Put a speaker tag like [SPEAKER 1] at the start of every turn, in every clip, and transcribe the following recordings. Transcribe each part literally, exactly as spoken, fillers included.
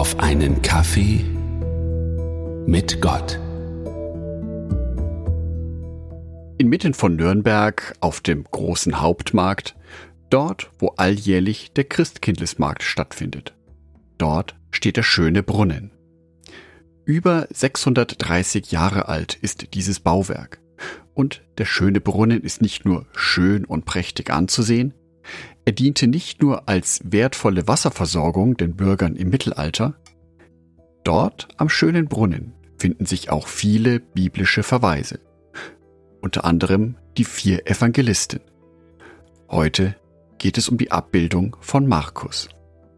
[SPEAKER 1] auf einen Kaffee mit Gott.
[SPEAKER 2] Inmitten von Nürnberg auf dem großen Hauptmarkt, dort, wo alljährlich der Christkindlesmarkt stattfindet. Dort steht der schöne Brunnen. Über sechshundertdreißig Jahre alt ist dieses Bauwerk. Und der schöne Brunnen ist nicht nur schön und prächtig anzusehen, er diente nicht nur als wertvolle Wasserversorgung den Bürgern im Mittelalter. Dort am schönen Brunnen finden sich auch viele biblische Verweise. Unter anderem die vier Evangelisten. Heute geht es um die Abbildung von Markus.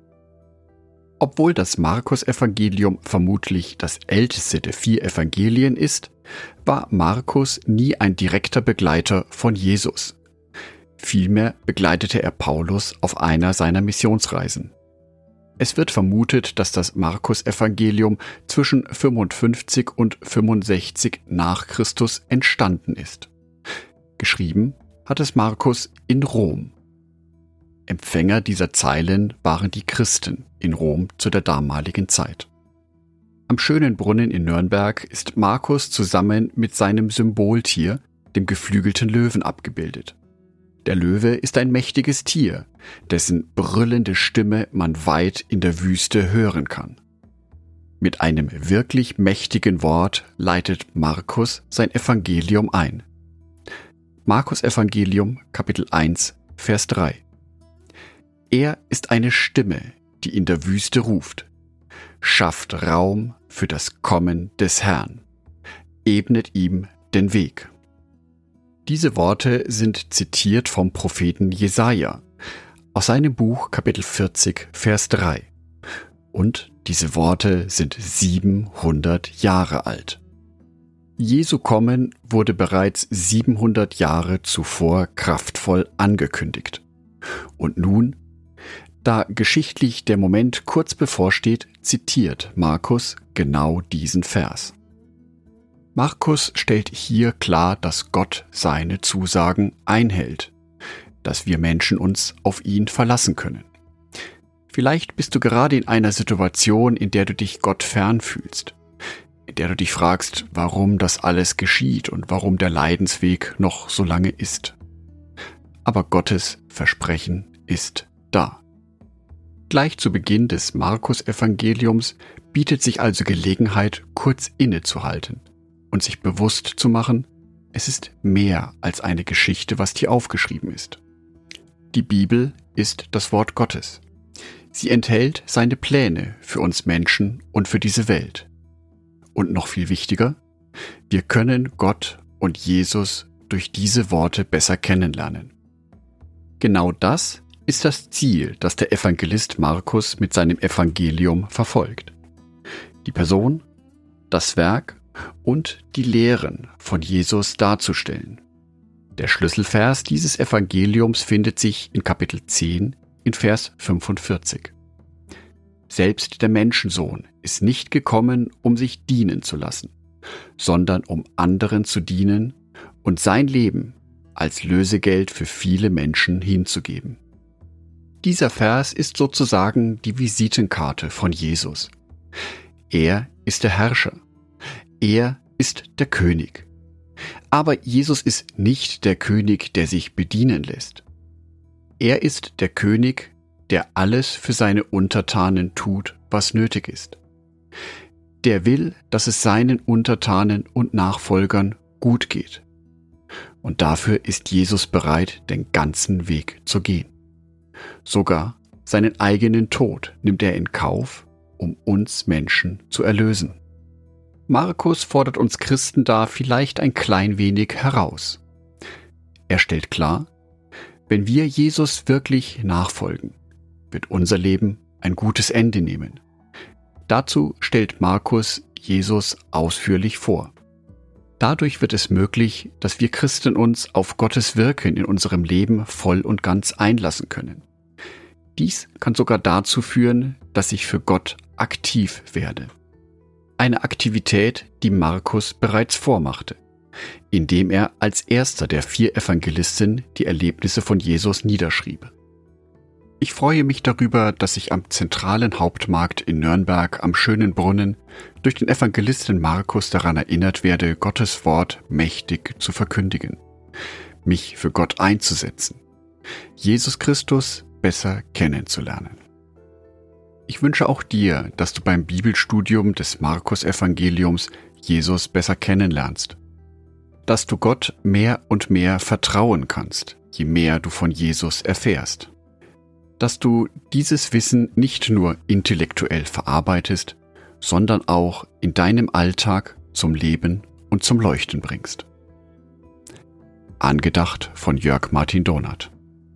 [SPEAKER 2] Obwohl das Markus-Evangelium vermutlich das älteste der vier Evangelien ist, war Markus nie ein direkter Begleiter von Jesus. Vielmehr begleitete er Paulus auf einer seiner Missionsreisen. Es wird vermutet, dass das Markus-Evangelium zwischen fünfundfünfzig und fünfundsechzig nach Christus entstanden ist. Geschrieben hat es Markus in Rom. Empfänger dieser Zeilen waren die Christen in Rom zu der damaligen Zeit. Am schönen Brunnen in Nürnberg ist Markus zusammen mit seinem Symboltier, dem geflügelten Löwen, abgebildet. Der Löwe ist ein mächtiges Tier, dessen brüllende Stimme man weit in der Wüste hören kann. Mit einem wirklich mächtigen Wort leitet Markus sein Evangelium ein. Markus Evangelium, Kapitel eins, Vers drei. Er ist eine Stimme, die in der Wüste ruft. Schafft Raum für das Kommen des Herrn. Ebnet ihm den Weg. Diese Worte sind zitiert vom Propheten Jesaja aus seinem Buch Kapitel vierzig, Vers drei. Und diese Worte sind siebenhundert Jahre alt. Jesu Kommen wurde bereits siebenhundert Jahre zuvor kraftvoll angekündigt. Und nun, da geschichtlich der Moment kurz bevorsteht, zitiert Markus genau diesen Vers. Markus stellt hier klar, dass Gott seine Zusagen einhält, dass wir Menschen uns auf ihn verlassen können. Vielleicht bist du gerade in einer Situation, in der du dich Gott fern fühlst, in der du dich fragst, warum das alles geschieht und warum der Leidensweg noch so lange ist. Aber Gottes Versprechen ist da. Gleich zu Beginn des Markus-Evangeliums bietet sich also Gelegenheit, kurz innezuhalten und sich bewusst zu machen, es ist mehr als eine Geschichte, was hier aufgeschrieben ist. Die Bibel ist das Wort Gottes. Sie enthält seine Pläne für uns Menschen und für diese Welt. Und noch viel wichtiger, wir können Gott und Jesus durch diese Worte besser kennenlernen. Genau das ist das Ziel, das der Evangelist Markus mit seinem Evangelium verfolgt. Die Person, das Werk und die Lehren von Jesus darzustellen. Der Schlüsselvers dieses Evangeliums findet sich in Kapitel zehn in Vers fünfundvierzig. Selbst der Menschensohn ist nicht gekommen, um sich dienen zu lassen, sondern um anderen zu dienen und sein Leben als Lösegeld für viele Menschen hinzugeben. Dieser Vers ist sozusagen die Visitenkarte von Jesus. Er ist der Herrscher. Er ist der König. Aber Jesus ist nicht der König, der sich bedienen lässt. Er ist der König, der alles für seine Untertanen tut, was nötig ist. Der will, dass es seinen Untertanen und Nachfolgern gut geht. Und dafür ist Jesus bereit, den ganzen Weg zu gehen. Sogar seinen eigenen Tod nimmt er in Kauf, um uns Menschen zu erlösen. Markus fordert uns Christen da vielleicht ein klein wenig heraus. Er stellt klar, wenn wir Jesus wirklich nachfolgen, wird unser Leben ein gutes Ende nehmen. Dazu stellt Markus Jesus ausführlich vor. Dadurch wird es möglich, dass wir Christen uns auf Gottes Wirken in unserem Leben voll und ganz einlassen können. Dies kann sogar dazu führen, dass ich für Gott aktiv werde. Eine Aktivität, die Markus bereits vormachte, indem er als erster der vier Evangelisten die Erlebnisse von Jesus niederschrieb. Ich freue mich darüber, dass ich am zentralen Hauptmarkt in Nürnberg am schönen Brunnen durch den Evangelisten Markus daran erinnert werde, Gottes Wort mächtig zu verkündigen, mich für Gott einzusetzen, Jesus Christus besser kennenzulernen. Ich wünsche auch dir, dass du beim Bibelstudium des Markus-Evangeliums Jesus besser kennenlernst, dass du Gott mehr und mehr vertrauen kannst, je mehr du von Jesus erfährst, dass du dieses Wissen nicht nur intellektuell verarbeitest, sondern auch in deinem Alltag zum Leben und zum Leuchten bringst. Angedacht von Jörg Martin Donath.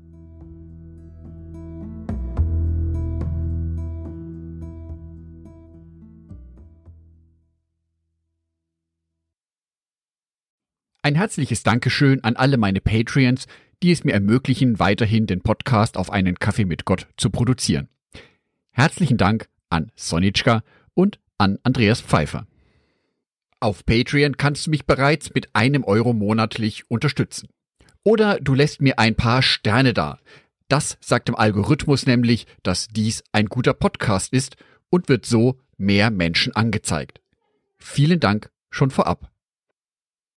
[SPEAKER 3] Ein herzliches Dankeschön an alle meine Patreons, die es mir ermöglichen, weiterhin den Podcast auf einen Kaffee mit Gott zu produzieren. Herzlichen Dank an Sonitschka und an Andreas Pfeiffer. Auf Patreon kannst du mich bereits mit einem Euro monatlich unterstützen. Oder du lässt mir ein paar Sterne da. Das sagt dem Algorithmus nämlich, dass dies ein guter Podcast ist und wird so mehr Menschen angezeigt. Vielen Dank schon vorab.